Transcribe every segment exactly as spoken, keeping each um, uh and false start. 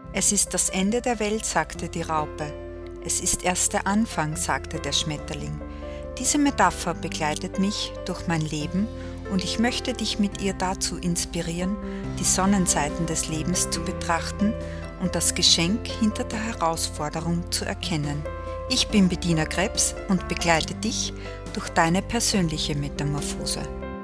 Es ist das Ende der Welt, sagte die Raupe. Es ist erst der Anfang, sagte der Schmetterling. Diese Metapher begleitet mich durch mein Leben und ich möchte dich mit ihr dazu inspirieren, die Sonnenseiten des Lebens zu betrachten und das Geschenk hinter der Herausforderung zu erkennen. Ich bin Bettina Krebs und begleite dich durch deine persönliche Metamorphose.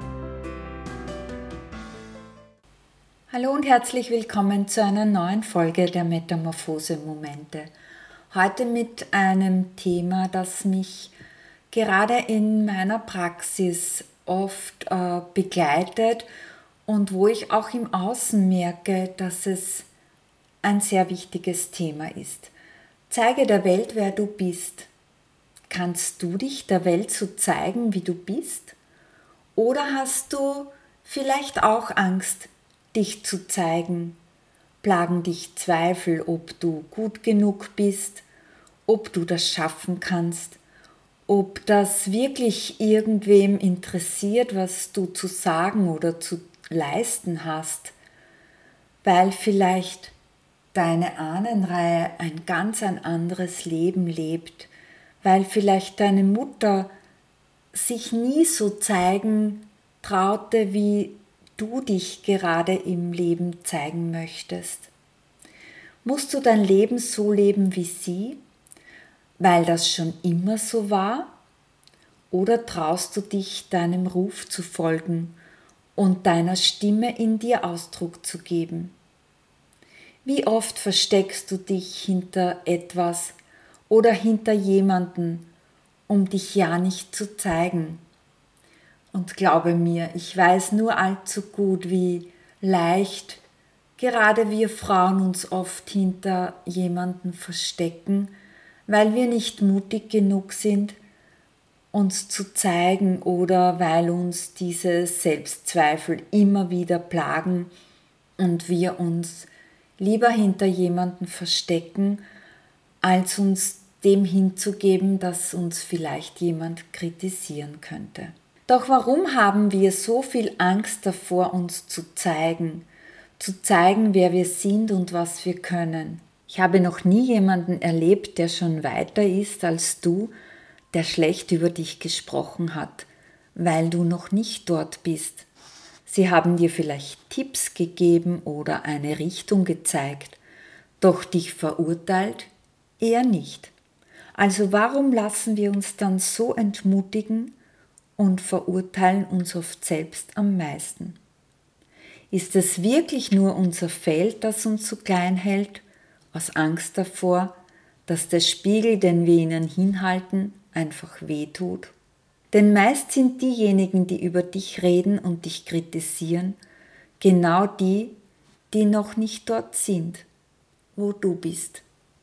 Hallo und herzlich willkommen zu einer neuen Folge der Metamorphose-Momente. Heute mit einem Thema, das mich gerade in meiner Praxis oft äh, begleitet und wo ich auch im Außen merke, dass es ein sehr wichtiges Thema ist. Zeige der Welt, wer du bist. Kannst du dich der Welt so zeigen, wie du bist? Oder hast du vielleicht auch Angst, dich zu zeigen? Plagen dich Zweifel, ob du gut genug bist, ob du das schaffen kannst, ob das wirklich irgendwem interessiert, was du zu sagen oder zu leisten hast, weil vielleicht deine Ahnenreihe ein ganz ein anderes Leben lebt, weil vielleicht deine Mutter sich nie so zeigen traute, wie du dich gerade im Leben zeigen möchtest. Musst du dein Leben so leben wie sie, weil das schon immer so war? Oder traust du dich, deinem Ruf zu folgen und deiner Stimme in dir Ausdruck zu geben? Wie oft versteckst du dich hinter etwas oder hinter jemanden, um dich ja nicht zu zeigen? Und glaube mir, ich weiß nur allzu gut, wie leicht gerade wir Frauen uns oft hinter jemanden verstecken, weil wir nicht mutig genug sind, uns zu zeigen oder weil uns diese Selbstzweifel immer wieder plagen und wir uns lieber hinter jemanden verstecken, als uns dem hinzugeben, dass uns vielleicht jemand kritisieren könnte. Doch warum haben wir so viel Angst davor, uns zu zeigen, zu zeigen, wer wir sind und was wir können? Ich habe noch nie jemanden erlebt, der schon weiter ist als du, der schlecht über dich gesprochen hat, weil du noch nicht dort bist. Sie haben dir vielleicht Tipps gegeben oder eine Richtung gezeigt, doch dich verurteilt eher nicht. Also warum lassen wir uns dann so entmutigen und verurteilen uns oft selbst am meisten? Ist es wirklich nur unser Feld, das uns so klein hält, aus Angst davor, dass der Spiegel, den wir ihnen hinhalten, einfach wehtut? Denn meist sind diejenigen, die über dich reden und dich kritisieren, genau die, die noch nicht dort sind, wo du bist.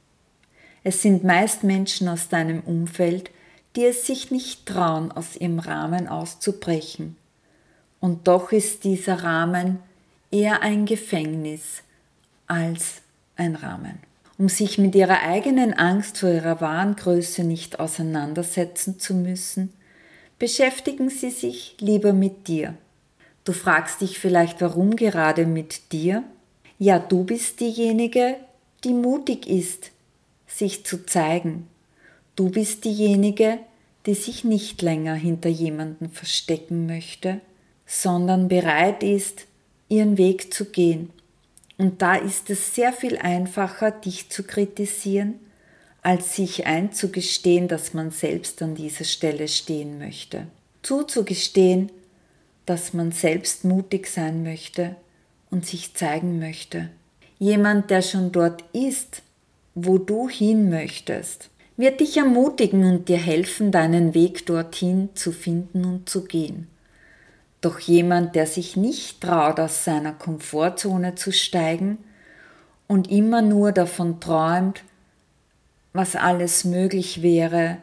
Es sind meist Menschen aus deinem Umfeld, die es sich nicht trauen, aus ihrem Rahmen auszubrechen. Und doch ist dieser Rahmen eher ein Gefängnis als ein Rahmen. Um sich mit ihrer eigenen Angst vor ihrer wahren Größe nicht auseinandersetzen zu müssen, beschäftigen sie sich lieber mit dir. Du fragst dich vielleicht, warum gerade mit dir? Ja, du bist diejenige, die mutig ist, sich zu zeigen. Du bist diejenige, die sich nicht länger hinter jemanden verstecken möchte, sondern bereit ist, ihren Weg zu gehen. Und da ist es sehr viel einfacher, dich zu kritisieren, als sich einzugestehen, dass man selbst an dieser Stelle stehen möchte. Zuzugestehen, dass man selbst mutig sein möchte und sich zeigen möchte. Jemand, der schon dort ist, wo du hin möchtest, wird dich ermutigen und dir helfen, deinen Weg dorthin zu finden und zu gehen. Doch jemand, der sich nicht traut, aus seiner Komfortzone zu steigen und immer nur davon träumt, was alles möglich wäre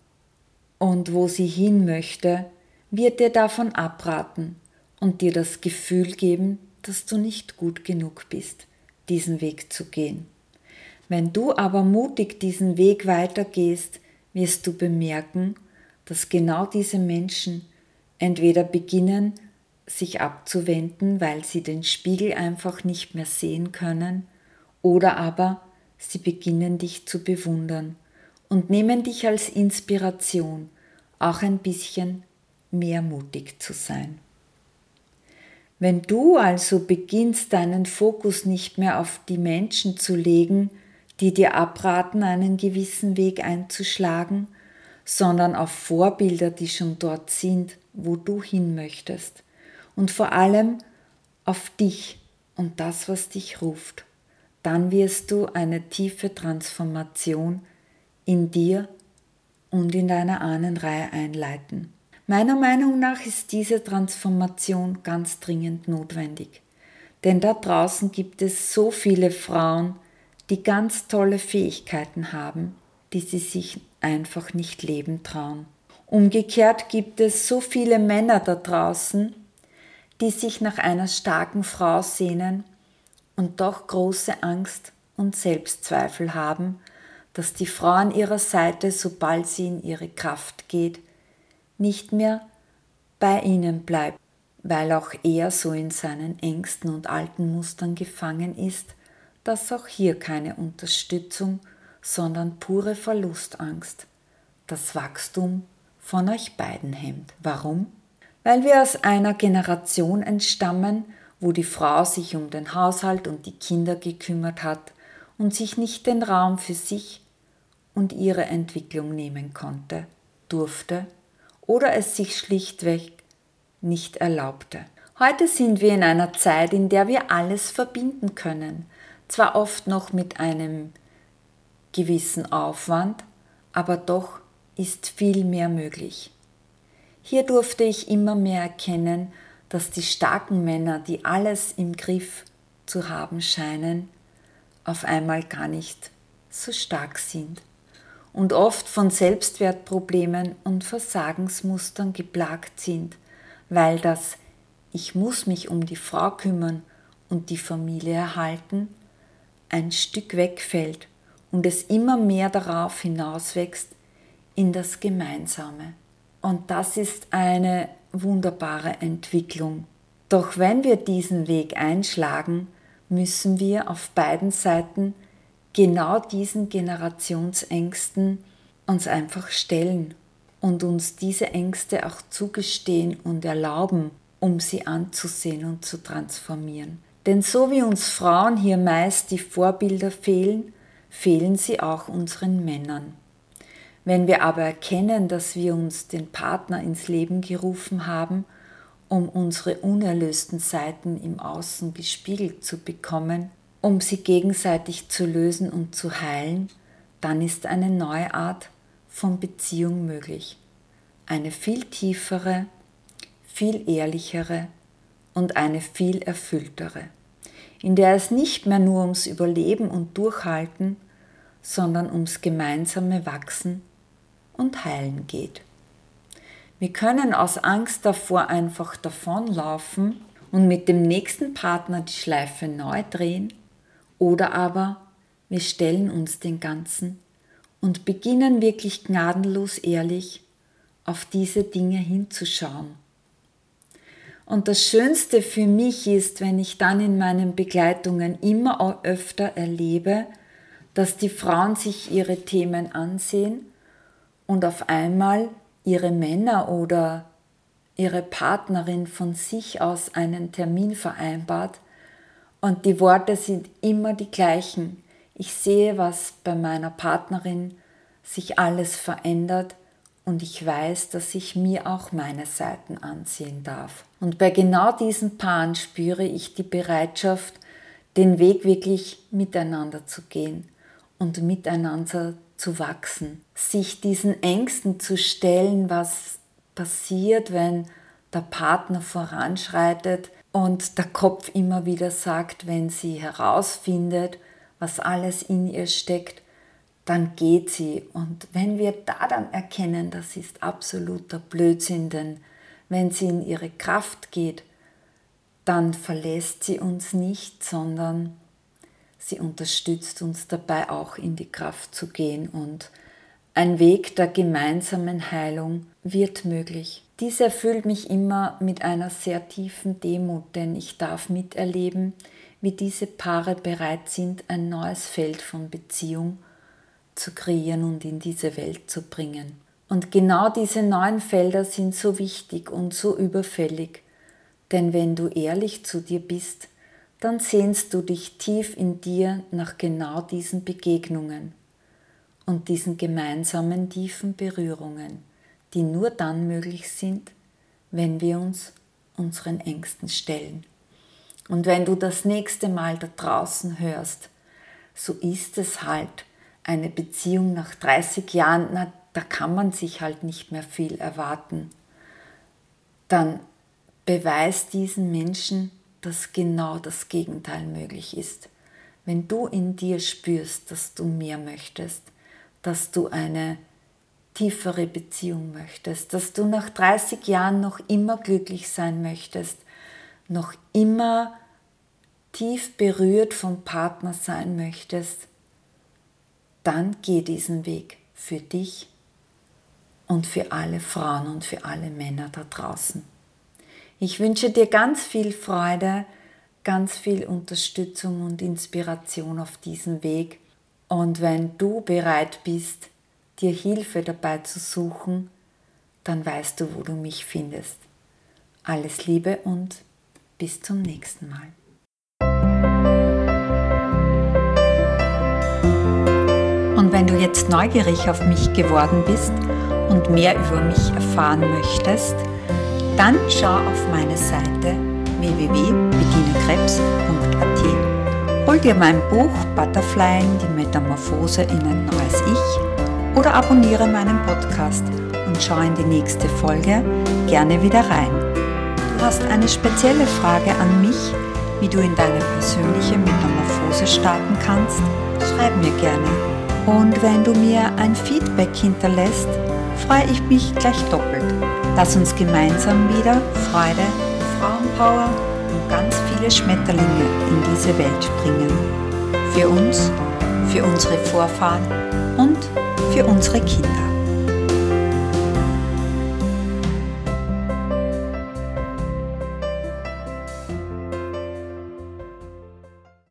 und wo sie hin möchte, wird dir davon abraten und dir das Gefühl geben, dass du nicht gut genug bist, diesen Weg zu gehen. Wenn du aber mutig diesen Weg weitergehst, wirst du bemerken, dass genau diese Menschen entweder beginnen, sich abzuwenden, weil sie den Spiegel einfach nicht mehr sehen können, Oder aber sie beginnen dich zu bewundern und nehmen dich als Inspiration, auch ein bisschen mehr mutig zu sein. Wenn du also beginnst, deinen Fokus nicht mehr auf die Menschen zu legen, die dir abraten, einen gewissen Weg einzuschlagen, sondern auf Vorbilder, die schon dort sind, wo du hin möchtest, und vor allem auf dich und das, was dich ruft, dann wirst du eine tiefe Transformation in dir und in deiner Ahnenreihe einleiten. Meiner Meinung nach ist diese Transformation ganz dringend notwendig, denn da draußen gibt es so viele Frauen, die ganz tolle Fähigkeiten haben, die sie sich einfach nicht leben trauen. Umgekehrt gibt es so viele Männer da draußen, die sich nach einer starken Frau sehnen und doch große Angst und Selbstzweifel haben, dass die Frau an ihrer Seite, sobald sie in ihre Kraft geht, nicht mehr bei ihnen bleibt, weil auch er so in seinen Ängsten und alten Mustern gefangen ist, dass auch hier keine Unterstützung, sondern pure Verlustangst das Wachstum von euch beiden hemmt. Warum? Weil wir aus einer Generation entstammen, wo die Frau sich um den Haushalt und die Kinder gekümmert hat und sich nicht den Raum für sich und ihre Entwicklung nehmen konnte, durfte oder es sich schlichtweg nicht erlaubte. Heute sind wir in einer Zeit, in der wir alles verbinden können, zwar oft noch mit einem gewissen Aufwand, aber doch ist viel mehr möglich. Hier durfte ich immer mehr erkennen, dass die starken Männer, die alles im Griff zu haben scheinen, auf einmal gar nicht so stark sind und oft von Selbstwertproblemen und Versagensmustern geplagt sind, weil das „Ich muss mich um die Frau kümmern und die Familie erhalten“ ein Stück wegfällt und es immer mehr darauf hinauswächst in das Gemeinsame. Und das ist eine wunderbare Entwicklung. Doch wenn wir diesen Weg einschlagen, müssen wir auf beiden Seiten genau diesen Generationsängsten uns einfach stellen und uns diese Ängste auch zugestehen und erlauben, um sie anzusehen und zu transformieren. Denn so wie uns Frauen hier meist die Vorbilder fehlen, fehlen sie auch unseren Männern. Wenn wir aber erkennen, dass wir uns den Partner ins Leben gerufen haben, um unsere unerlösten Seiten im Außen gespiegelt zu bekommen, um sie gegenseitig zu lösen und zu heilen, dann ist eine neue Art von Beziehung möglich. Eine viel tiefere, viel ehrlichere und eine viel erfülltere, in der es nicht mehr nur ums Überleben und Durchhalten, sondern ums gemeinsame Wachsen und Heilen geht. Wir können aus Angst davor einfach davonlaufen und mit dem nächsten Partner die Schleife neu drehen, oder aber wir stellen uns den Ganzen und beginnen wirklich gnadenlos ehrlich auf diese Dinge hinzuschauen. Und das Schönste für mich ist, wenn ich dann in meinen Begleitungen immer öfter erlebe, dass die Frauen sich ihre Themen ansehen und auf einmal ihre Männer oder ihre Partnerin von sich aus einen Termin vereinbart und die Worte sind immer die gleichen. Ich sehe, was bei meiner Partnerin sich alles verändert und ich weiß, dass ich mir auch meine Seiten ansehen darf. Und bei genau diesen Paaren spüre ich die Bereitschaft, den Weg wirklich miteinander zu gehen und miteinander zu wachsen, sich diesen Ängsten zu stellen, was passiert, wenn der Partner voranschreitet und der Kopf immer wieder sagt, wenn sie herausfindet, was alles in ihr steckt, dann geht sie. Und wenn wir da dann erkennen, das ist absoluter Blödsinn, denn wenn sie in ihre Kraft geht, dann verlässt sie uns nicht, sondern sie unterstützt uns dabei auch in die Kraft zu gehen und ein Weg der gemeinsamen Heilung wird möglich. Dies erfüllt mich immer mit einer sehr tiefen Demut, denn ich darf miterleben, wie diese Paare bereit sind, ein neues Feld von Beziehung zu kreieren und in diese Welt zu bringen. Und genau diese neuen Felder sind so wichtig und so überfällig, denn wenn du ehrlich zu dir bist, dann sehnst du dich tief in dir nach genau diesen Begegnungen und diesen gemeinsamen tiefen Berührungen, die nur dann möglich sind, wenn wir uns unseren Ängsten stellen. Und wenn du das nächste Mal da draußen hörst, so ist es halt eine Beziehung nach dreißig Jahren, na, da kann man sich halt nicht mehr viel erwarten, dann beweis diesen Menschen, dass genau das Gegenteil möglich ist. Wenn du in dir spürst, dass du mehr möchtest, dass du eine tiefere Beziehung möchtest, dass du nach dreißig Jahren noch immer glücklich sein möchtest, noch immer tief berührt vom Partner sein möchtest, dann geh diesen Weg für dich und für alle Frauen und für alle Männer da draußen. Ich wünsche dir ganz viel Freude, ganz viel Unterstützung und Inspiration auf diesem Weg. Und wenn du bereit bist, dir Hilfe dabei zu suchen, dann weißt du, wo du mich findest. Alles Liebe und bis zum nächsten Mal. Und wenn du jetzt neugierig auf mich geworden bist und mehr über mich erfahren möchtest, dann schau auf meine Seite w w w punkt bettina krebs punkt a t. Hol dir mein Buch Butterfly, die Metamorphose in ein neues Ich oder abonniere meinen Podcast und schau in die nächste Folge gerne wieder rein. Du hast eine spezielle Frage an mich, wie du in deine persönliche Metamorphose starten kannst? Schreib mir gerne. Und wenn du mir ein Feedback hinterlässt, freue ich mich gleich doppelt. Lass uns gemeinsam wieder Freude, Frauenpower und ganz viele Schmetterlinge in diese Welt bringen. Für uns, für unsere Vorfahren und für unsere Kinder.